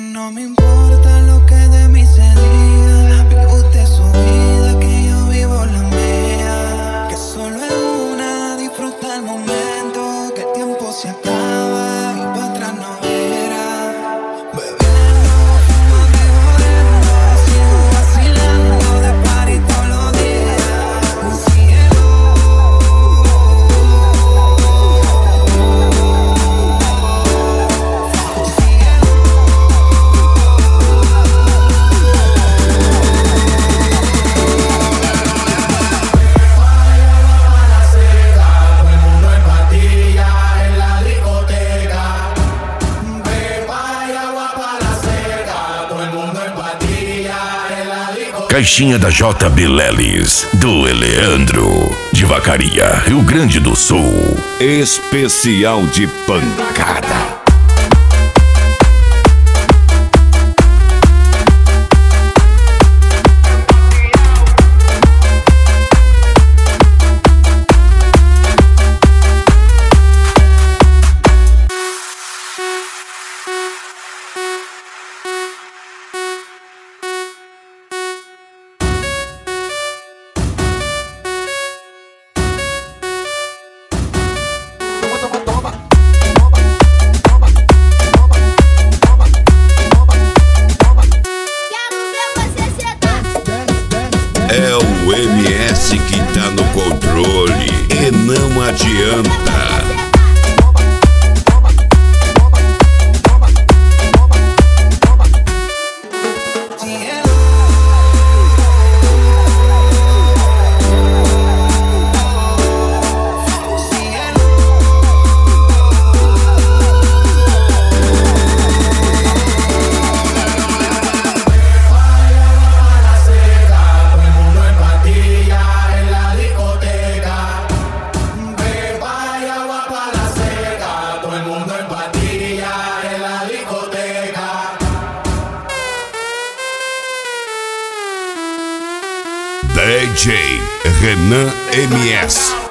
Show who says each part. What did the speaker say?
Speaker 1: No me importa lo que de mí se diga, vive usted su vida, que yo vivo la mía. Que solo es una, disfruta el momento, que el tiempo se acaba y para atrás no verá. Bebiendo, fumando y jodiendo, sigo vacilando de party todos los días. Cielo.
Speaker 2: Caixinha da JB Lelis, do Eleandro, de Vacaria, Rio Grande do Sul. Especial de pancada. É o MS que tá no controle e não adianta. DJ Renan MS.